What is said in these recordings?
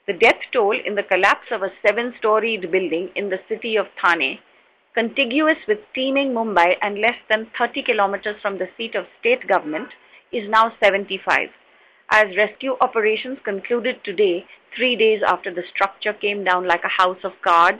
The death toll in the collapse of a seven-storied building in the city of Thane, contiguous with teeming Mumbai and less than 30 kilometers from the seat of state government, is now 75. As rescue operations concluded today, 3 days after the structure came down like a house of cards,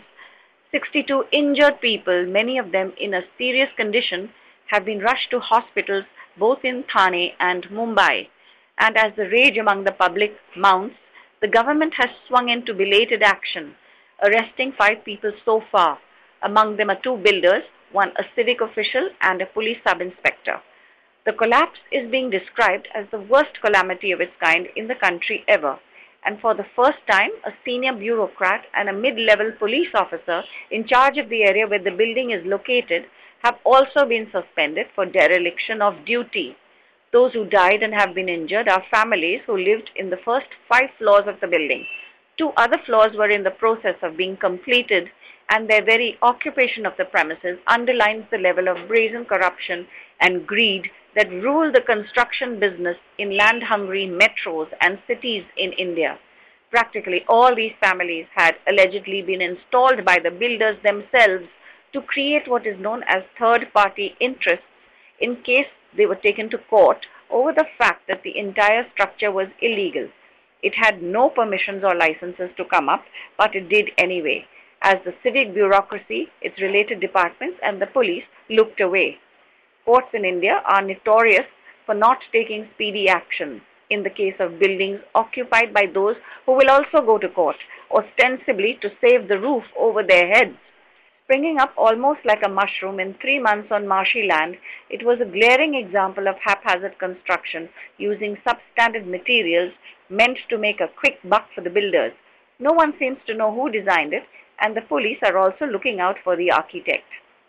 62 injured people, many of them in a serious condition, have been rushed to hospitals both in Thane and Mumbai. And as the rage among the public mounts, the government has swung into belated action, arresting 5 people so far. Among them are 2 builders, one a civic official and a police sub-inspector. The collapse is being described as the worst calamity of its kind in the country ever, and for the first time, a senior bureaucrat and a mid-level police officer in charge of the area where the building is located have also been suspended for dereliction of duty. Those who died and have been injured are families who lived in the first 5 floors of the building. 2 other floors were in the process of being completed, and their very occupation of the premises underlines the level of brazen corruption and greed that rule the construction business in land-hungry metros and cities in India. Practically all these families had allegedly been installed by the builders themselves to create what is known as third-party interests in case they were taken to court over the fact that the entire structure was illegal. It had no permissions or licenses to come up, but it did anyway, as the civic bureaucracy, its related departments, and the police looked away. Courts in India are notorious for not taking speedy action in the case of buildings occupied by those who will also go to court, ostensibly to save the roof over their heads. Springing up almost like a mushroom in 3 months on marshy land, it was a glaring example of haphazard construction using substandard materials meant to make a quick buck for the builders. No one seems to know who designed it, and the police are also looking out for the architect.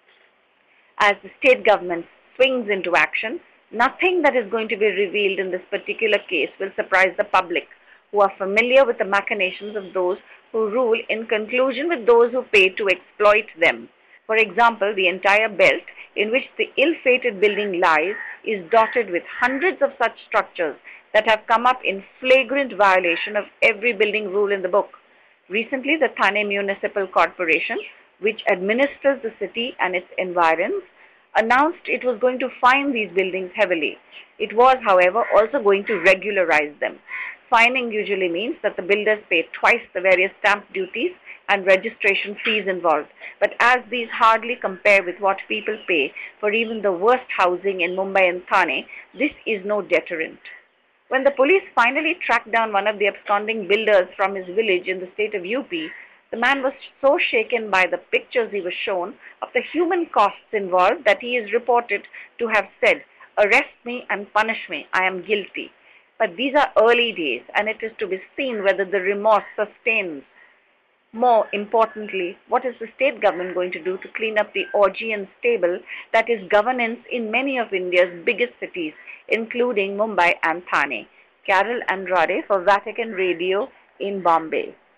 As the state government swings into action, nothing that is going to be revealed in this particular case will surprise the public, who are familiar with the machinations of those who rule in conclusion with those who pay to exploit them. For example, the entire belt in which the ill-fated building lies is dotted with hundreds of such structures that have come up in flagrant violation of every building rule in the book. Recently, the Thane Municipal Corporation, which administers the city and its environs, announced it was going to fine these buildings heavily. It was, however, also going to regularize them. Fining usually means that the builders pay twice the various stamp duties and registration fees involved. But as these hardly compare with what people pay for even the worst housing in Mumbai and Thane, this is no deterrent. When the police finally tracked down one of the absconding builders from his village in the state of UP, the man was so shaken by the pictures he was shown of the human costs involved that he is reported to have said, "Arrest me and punish me, I am guilty." But these are early days, and it is to be seen whether the remorse sustains. More importantly, what is the state government going to do to clean up the Augean stable that is governance in many of India's biggest cities, including Mumbai and Thane? Carol Andrade for Vatican Radio in Bombay.